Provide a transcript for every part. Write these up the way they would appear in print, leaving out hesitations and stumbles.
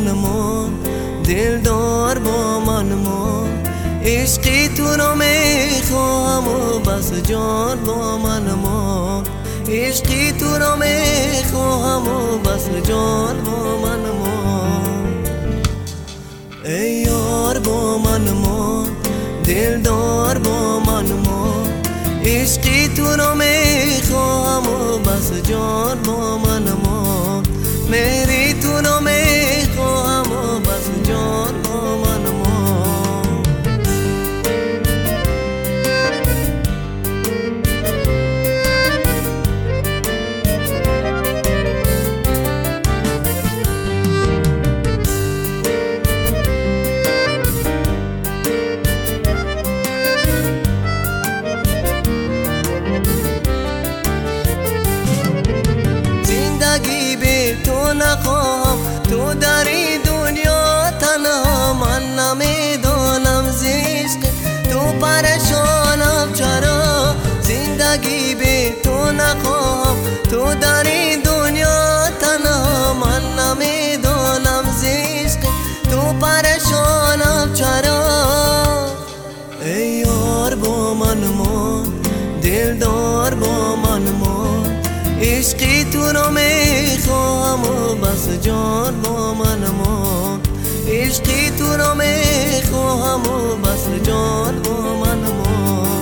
من مان، دلدار با من مان، عشقی تو رو میخواهم و بس جان با من مان، عشقی تو رو میخواهم و بس جان با من مان. ای یار با من مان، دلدار با من مان، عشقی تو رو میخواهم و بس جان با من مان، مهری تو رو میخواهم و بس جان با من مان. زندگی به تو نخواهم، تو در این دنیا تنها، من نمیدانم زیست تو پریشانم چرا. زندگی به تو نخواهم، تو در این دنیا تنها، من نمیدانم زیست تو پریشانم چرا. ای یار با من مان، دلدار با من مان، عشقی تو رو میخواهم و بس جان با من مان، عشقی تو رو میخواهم و بس جان با من مان.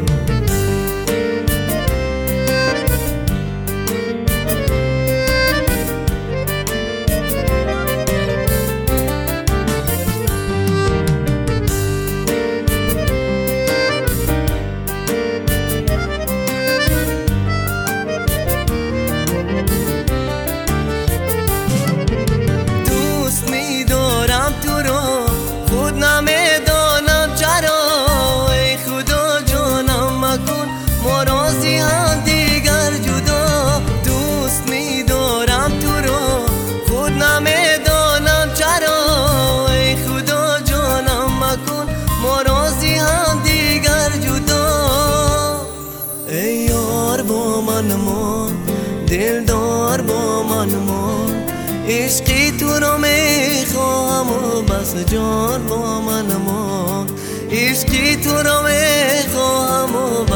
تو رو خود نمیدانم چرا، ای خدا جانم مکن ما رازی هم دیگر جدا. دوست میدارم تو رو خود نمیدانم چرا، ای خدا جانم مکن ما رازی هم دیگر جدا. ای یار با من مان، دلدار با من مان، عشقی تو رو میخواهم و بس جان با من مان، عشقی تو رو میخواهم و